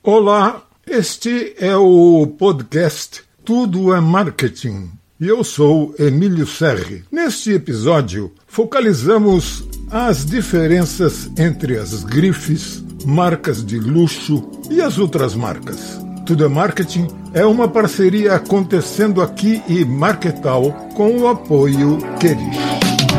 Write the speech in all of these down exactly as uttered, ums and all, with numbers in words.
Olá, este é o podcast Tudo é Marketing e eu sou Emílio Serri. Neste episódio, focalizamos as diferenças entre as grifes, marcas de luxo e as outras marcas. Tudo é Marketing é uma parceria acontecendo aqui em Marketal com o apoio Querish.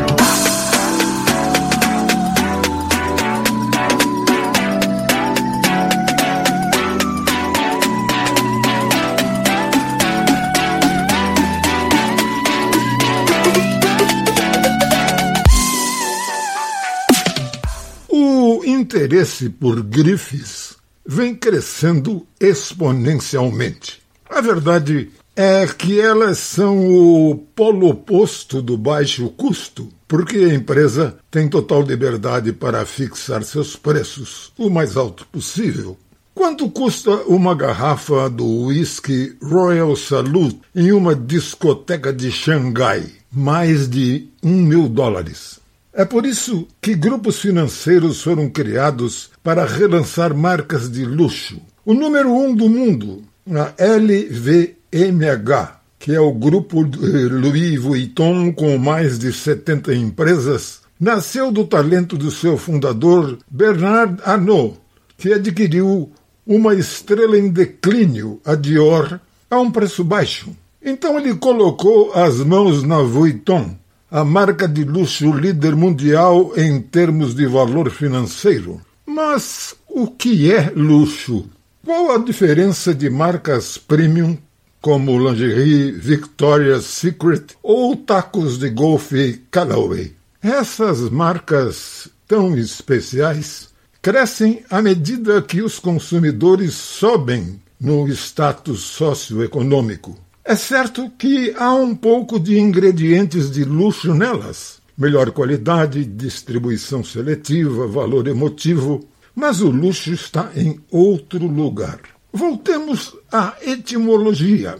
O interesse por grifes vem crescendo exponencialmente. A verdade é que elas são o polo oposto do baixo custo, porque a empresa tem total liberdade para fixar seus preços o mais alto possível. Quanto custa uma garrafa do whisky Royal Salute em uma discoteca de Xangai? Mais de um mil dólares. É por isso que grupos financeiros foram criados para relançar marcas de luxo. O número um do mundo, a L V M H, que é o grupo Louis Vuitton com mais de setenta empresas, nasceu do talento do seu fundador Bernard Arnault, que adquiriu uma estrela em declínio, a Dior, a um preço baixo. Então ele colocou as mãos na Vuitton, a marca de luxo líder mundial em termos de valor financeiro. Mas o que é luxo? Qual a diferença de marcas premium, como lingerie Victoria's Secret ou tacos de golfe Callaway? Essas marcas tão especiais crescem à medida que os consumidores sobem no status socioeconômico. É certo que há um pouco de ingredientes de luxo nelas. Melhor qualidade, distribuição seletiva, valor emotivo. Mas o luxo está em outro lugar. Voltemos à etimologia.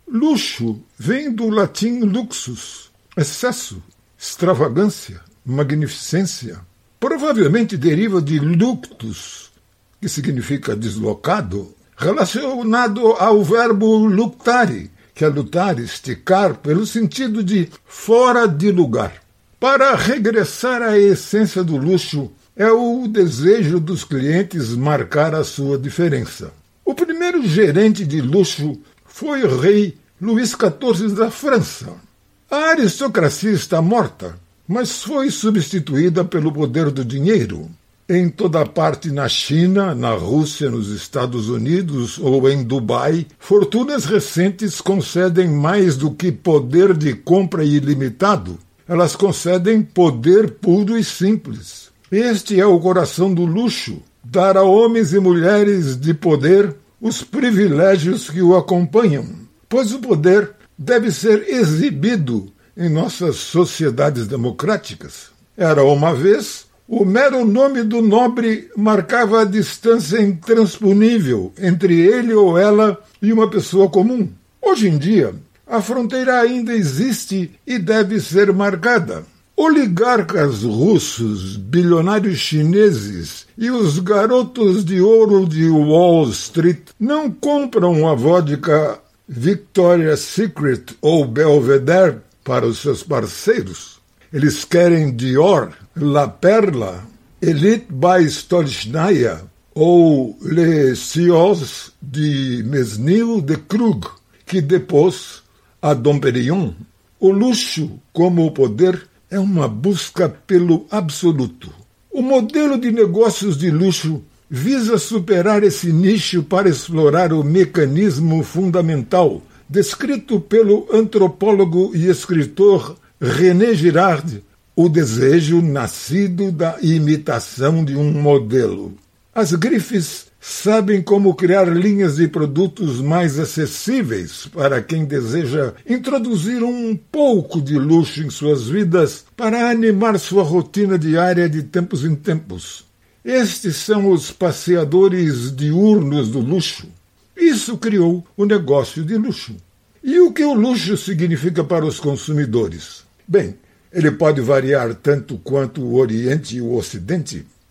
Luxo vem do latim luxus, excesso, extravagância, magnificência. Provavelmente deriva de luctus, que significa deslocado, relacionado ao verbo luctare, que é lutar, esticar, pelo sentido de fora de lugar. Para regressar à essência do luxo, é o desejo dos clientes marcar a sua diferença. O primeiro gerente de luxo foi o rei Luís quatorze da França. A aristocracia está morta, mas foi substituída pelo poder do dinheiro. Em toda parte na China, na Rússia, nos Estados Unidos ou em Dubai, fortunas recentes concedem mais do que poder de compra ilimitado. Elas concedem poder puro e simples. Este é o coração do luxo, dar a homens e mulheres de poder os privilégios que o acompanham. Pois o poder deve ser exibido em nossas sociedades democráticas. Era uma vez... O mero nome do nobre marcava a distância intransponível entre ele ou ela e uma pessoa comum. Hoje em dia, a fronteira ainda existe e deve ser marcada. Oligarcas russos, bilionários chineses e os garotos de ouro de Wall Street não compram a vodka Victoria's Secret ou Belvedere para os seus parceiros. Eles querem Dior, La Perla, Elite by Stolichnaya ou Les Ciols de Mesnil de Krug, que depôs a Dom Pérignon. O luxo, como o poder, é uma busca pelo absoluto. O modelo de negócios de luxo visa superar esse nicho para explorar o mecanismo fundamental descrito pelo antropólogo e escritor René Girard, o desejo nascido da imitação de um modelo. As grifes sabem como criar linhas de produtos mais acessíveis para quem deseja introduzir um pouco de luxo em suas vidas para animar sua rotina diária de tempos em tempos. Estes são os passeadores diurnos do luxo. Isso criou o negócio de luxo. E o que o luxo significa para os consumidores? Bem, ele pode variar tanto quanto o Oriente e o Ocidente.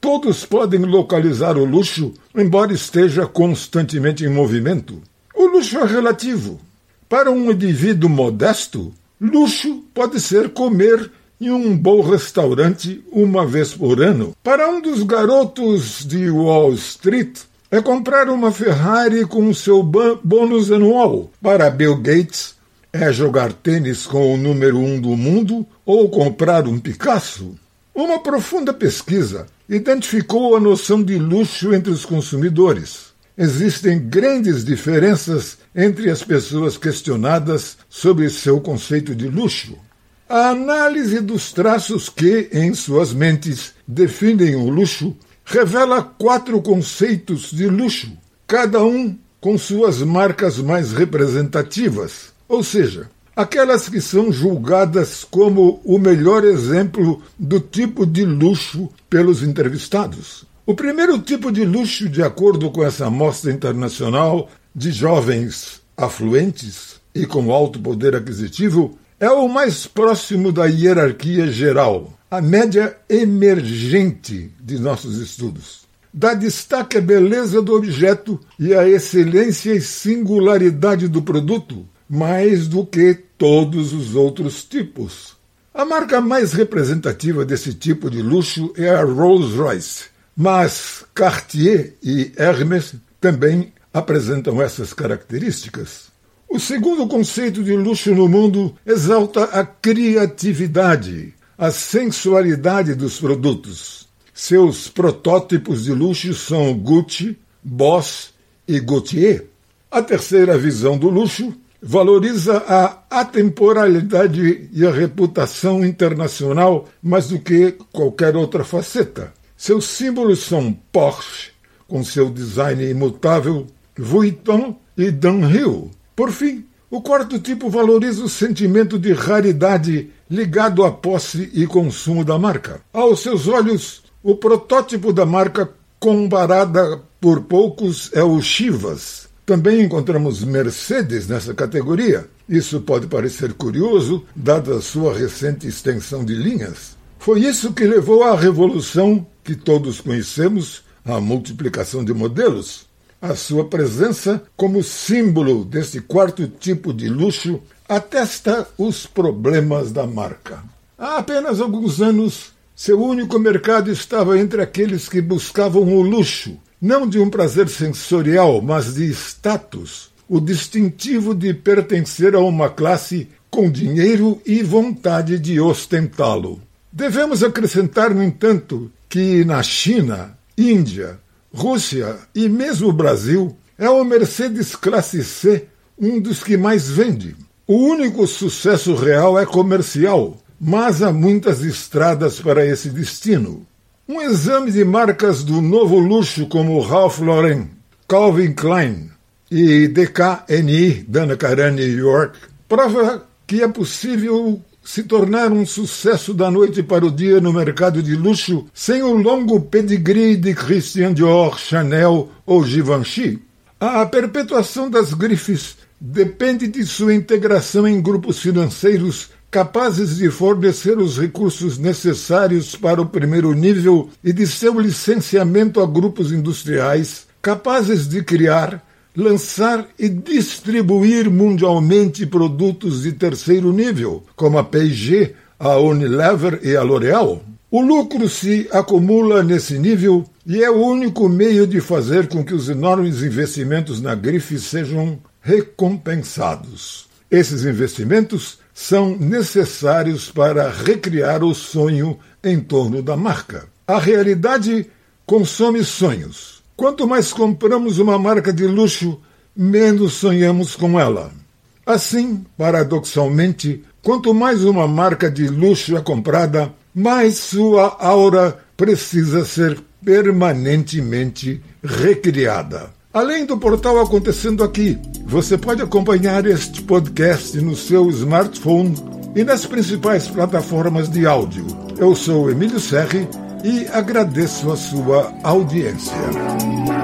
Todos podem localizar o luxo, embora esteja constantemente em movimento. O luxo é relativo. Para um indivíduo modesto, luxo pode ser comer em um bom restaurante uma vez por ano. Para um dos garotos de Wall Street, é comprar uma Ferrari com seu bônus anual. Para Bill Gates, é jogar tênis com o número um do mundo ou comprar um Picasso. Uma profunda pesquisa identificou a noção de luxo entre os consumidores. Existem grandes diferenças entre as pessoas questionadas sobre seu conceito de luxo. A análise dos traços que, em suas mentes, definem o luxo revela quatro conceitos de luxo, cada um com suas marcas mais representativas, ou seja, aquelas que são julgadas como o melhor exemplo do tipo de luxo pelos entrevistados. O primeiro tipo de luxo, de acordo com essa amostra internacional de jovens afluentes e com alto poder aquisitivo, é o mais próximo da hierarquia geral, a média emergente de nossos estudos. Dá destaque à beleza do objeto e à excelência e singularidade do produto, mais do que todos os outros tipos. A marca mais representativa desse tipo de luxo é a Rolls-Royce, mas Cartier e Hermès também apresentam essas características. O segundo conceito de luxo no mundo exalta a criatividade, a sensualidade dos produtos. Seus protótipos de luxo são Gucci, Boss e Gaultier. A terceira visão do luxo valoriza a atemporalidade e a reputação internacional mais do que qualquer outra faceta. Seus símbolos são Porsche, com seu design imutável, Vuitton e Dunhill. Por fim, o quarto tipo valoriza o sentimento de raridade ligado à posse e consumo da marca. Aos seus olhos, o protótipo da marca comparada por poucos é o Chivas. Também encontramos Mercedes nessa categoria. Isso pode parecer curioso, dada a sua recente extensão de linhas. Foi isso que levou à revolução que todos conhecemos, a multiplicação de modelos. A sua presença como símbolo desse quarto tipo de luxo atesta os problemas da marca. Há apenas alguns anos, seu único mercado estava entre aqueles que buscavam o luxo, não de um prazer sensorial, mas de status, o distintivo de pertencer a uma classe com dinheiro e vontade de ostentá-lo. Devemos acrescentar, no entanto, que na China, Índia, Rússia e mesmo o Brasil, é o Mercedes Classe C um dos que mais vende. O único sucesso real é comercial, mas há muitas estradas para esse destino. Um exame de marcas do novo luxo como Ralph Lauren, Calvin Klein e D K N I, Donna Karan New York, prova que é possível se tornar um sucesso da noite para o dia no mercado de luxo sem o longo pedigree de Christian Dior, Chanel ou Givenchy. A perpetuação das grifes depende de sua integração em grupos financeiros capazes de fornecer os recursos necessários para o primeiro nível e de seu licenciamento a grupos industriais capazes de criar, lançar e distribuir mundialmente produtos de terceiro nível, como a P e G, a Unilever e a L'Oréal. O lucro se acumula nesse nível e é o único meio de fazer com que os enormes investimentos na grife sejam recompensados. Esses investimentos são necessários para recriar o sonho em torno da marca. A realidade consome sonhos. Quanto mais compramos uma marca de luxo, menos sonhamos com ela. Assim, paradoxalmente, quanto mais uma marca de luxo é comprada, mais sua aura precisa ser permanentemente recriada. Além do portal Acontecendo Aqui, você pode acompanhar este podcast no seu smartphone e nas principais plataformas de áudio. Eu sou Emílio Serri e agradeço a sua audiência.